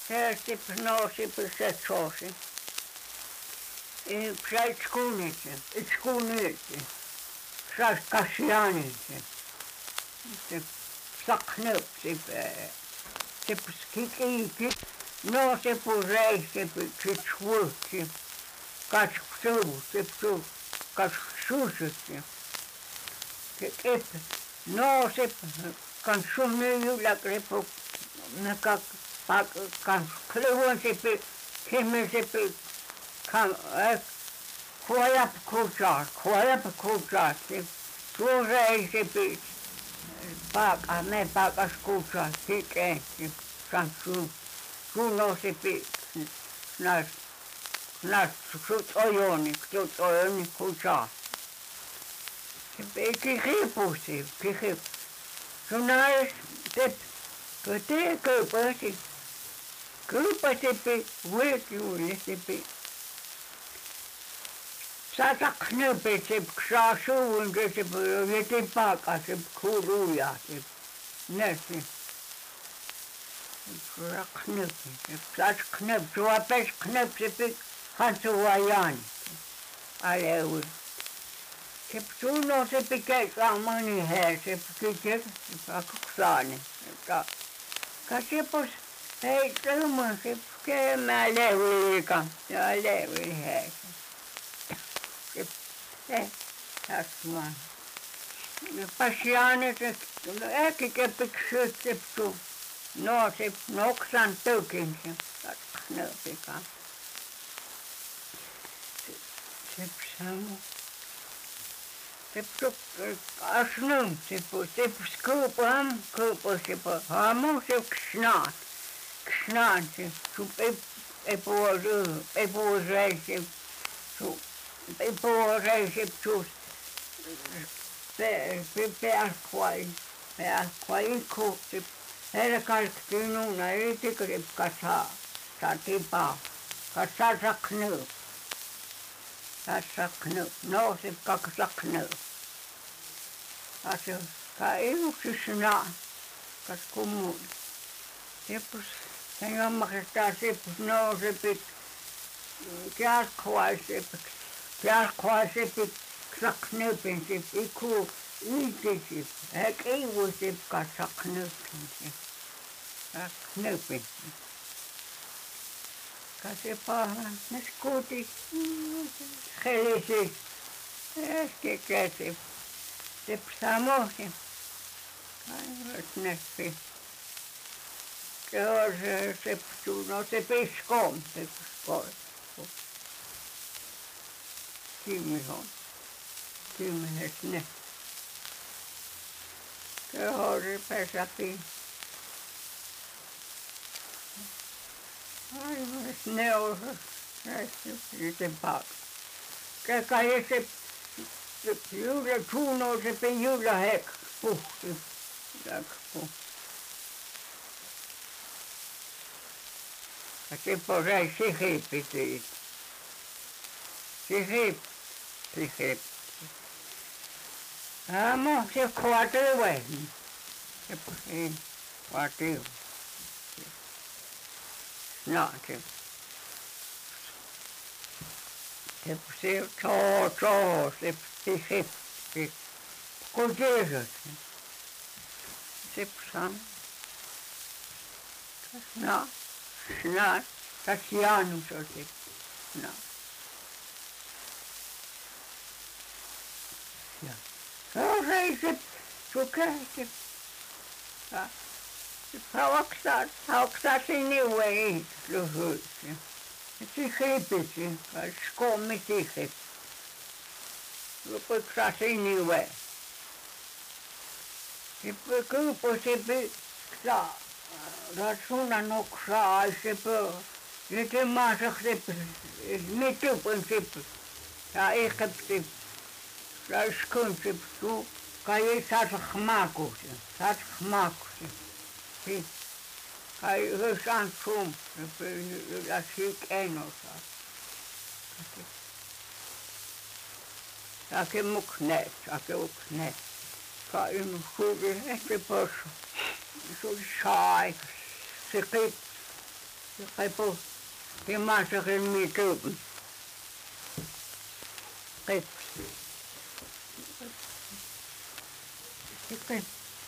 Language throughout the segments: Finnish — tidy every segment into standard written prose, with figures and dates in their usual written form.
Säästip nousip se tsosi. Psait skuunitse, skuunitse. Sääst kasjanitse. Se saknöp, se skikiki. No se purei, se pitsuutti. Katsuu, se pitsu, katsuutti. Se ep, no se kansunny la grepo, naka kan kluon se pit, himmel se pit, kan kuajap kuujaa, se purei se pit. Paaka, me paakas kuujaa, hikeen, se kansun. Kuno se pit, nas sut ojoni kuujaa. Se kihipusi, kihip. Sunais, se tee köpasi. Köpasi pi, vuotiuille se pi. Sata knöpet se saa suun, se veti paaka, se kuuluja, se näsi. Knöp, saat knöp, sua pes knöp, se pi hansua jaan. Aleui. Se suno se pikee saamani hää, se pikee saakuksaani. Ka se pos, ei tõmma, se pikee mä leviika, ja levi hää. Se, tasmaan. Pasiaani, se äkki kepiksy, se psu. No se noksan tökin, se knöpika. Se psamu. Se asnum, se skupam, se hamu, se ksnaan, se epuorei, se peasquai ku, se kalkkinuna, ei tikrip kasaa, saa tipaa, kasaa saknuu. Saknuu, no se saknuu. Asu, ka iluksisena, kas kummuun. Sepus, sen jammaksestaan sepus, no se pit, kiaskuai se pit, saknupin se iku, iikisip, ek iivusip ka saknupin se, saknupin. Ka se pahan, ne skuuti, helisi, äsken käsip. Se samoin. Aivat näppi. Se on se no se piskoon, se piskoon. Kimmihon. Kymmenes ne. Se on se pesäpi. Aivat ne on se paak. Kai se juuri suunnoin se juuri hek puhti. Ja se posai sihipi siitä. Sihip. Amo se kuatuu vai. Se posai kuatuu. No se. Se se sihip. Kun tiedät. Se san. No. No. Tas Jaanus on se. No. Ja. No se sukähti. Hauksaa sinne ei lyhyt. Sihipisi, skommi sihip. Lupuksaa sinne vai. Kyypusi saa. Rasuna noksaa se pö. Nyt maassa se mitupun se. Ja ehkä se. Raskun se tu. Kai saa maakuusi. Saa maakuusi. Kai hyvän sum. Ja syk en osaa. Sake mukneet. Kai suuri ehkä pois. Se oli sai. Se kip. Repu, timassakin mityy. Sitten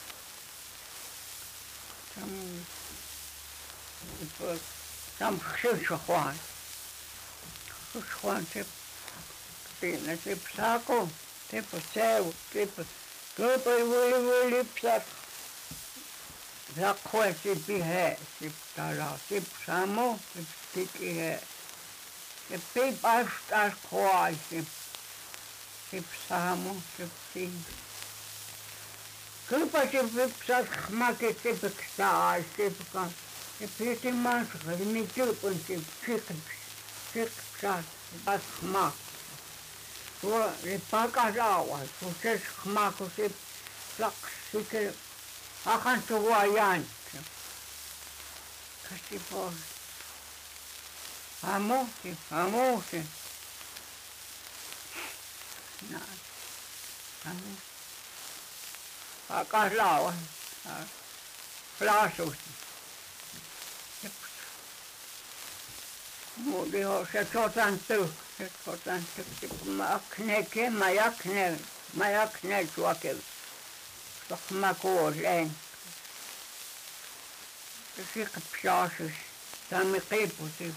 syysjuhan se siinä se saako se seu se köpöi voi lipsää sakkoe se pihe se tala se samo se pihe se pipastas kuai se samo se pihe köpöi se lipsää make se pikstaa se piti mansaka se mitypun se siksaa pasmak tuo se pakasauva kun se smaku se plaks se akan tuo jantsi kasi pois amusi näin amusi pakaslauva plasusti muuten on se sotantyy mä jakne tuokin mä kuolen se psaasis tämä kiiputi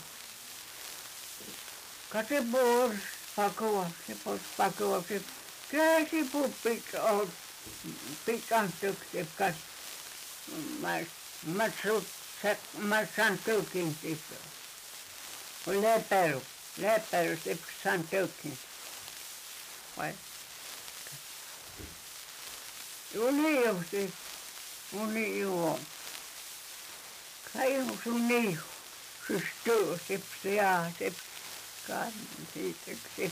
kasi pois pakua se käsi puppit on pikan tyksi kas mä saan tykin siitä Lepero se saan tykin vai uni juo kai sun niihu systyy se psiaa se kan siitä se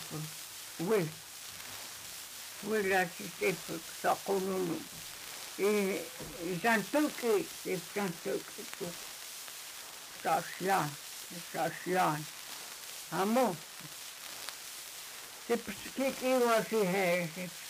Willäsi se sakunut saan tykin se saan tykin Sasiaan. Amo. Se kikiwasi hei.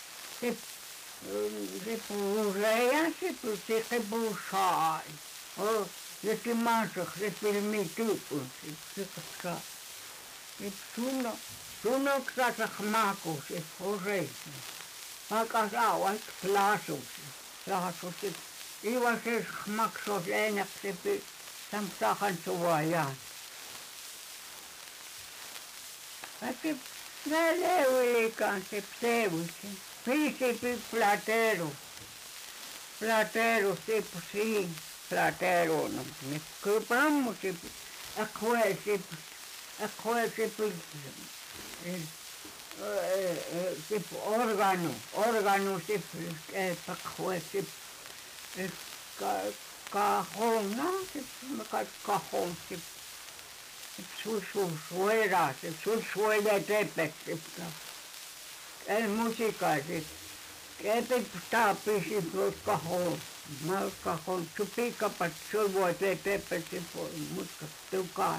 Se puhureja se puhusai. Se mansak se pilmi tyypun. Se saa. Se sunoksasak maku se puhureja. Pakas auat plasusi. Plasusi. Iwa se maksos enäk se samsahan suojaan. Vaikka väleulikaan se psevusi. Viisi plateru sipu siin. Plateru no. Kyllä pammu sipu. Akkoe sipu. Sipu organu sipu. Akkoe sipu. Kahon, no, kahon, se suera, se suele tepet, el musica, se tepet tapisi plus kahon, mal kahon, supika pat sulvoi tepet se mutka tukas.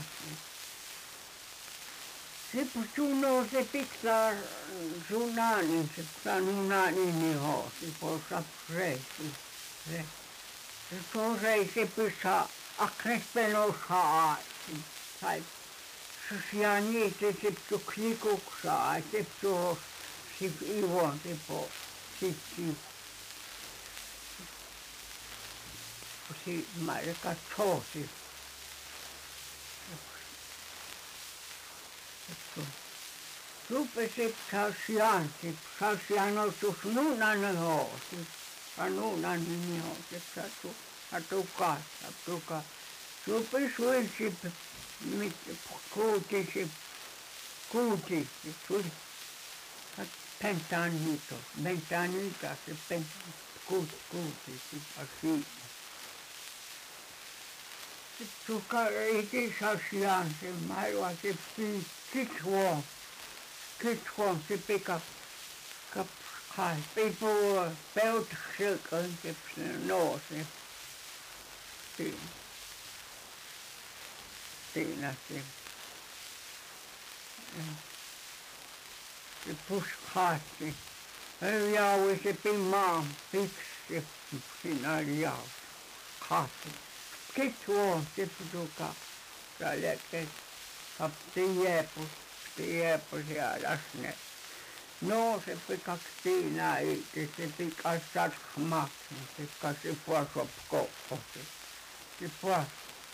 Se suno se piksaa sunani, se sanunani niho, se posa reisi, se. Se se pyssä aknespenosaa tai sosiaani se klikuksaa se tuo se ivon se po sitten se marka tosi rupesi sasiaan otus nunan hoosi Anunan nimi on se atukas. Supi suisi kuuti suli pentanito se kuuti se asi. Suka iti sasiaan se mailla se kitsuon se pika Hai, people felt silk on the nose. Siinä se puskaatti. Jaui se pimaan piksi siinä oli jau. Kaatti. Kitsu on se putuka. Salete kaptiepu siellä ne. No se pikas Tiina itse, se pikas sarkma, se pikas se puasop koppo. Se puas.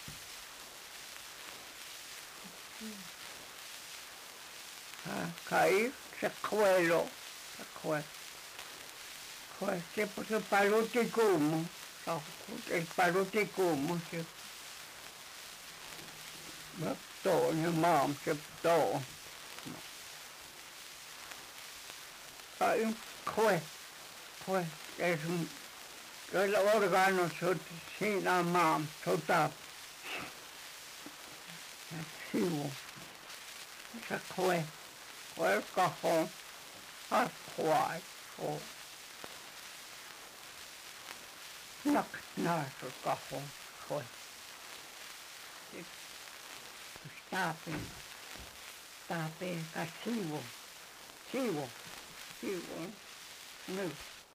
Kai se kuelo, se kuelo. Se paluti kuumu, se paluti kuumu se. Toon ja maam se toon. Kai kue, joilla orgaanot siinä maam, sota. Sivu. Se kue kahon, harkkuai. Nakt naasu kahon, kue. Taapin ka sivu, nyt.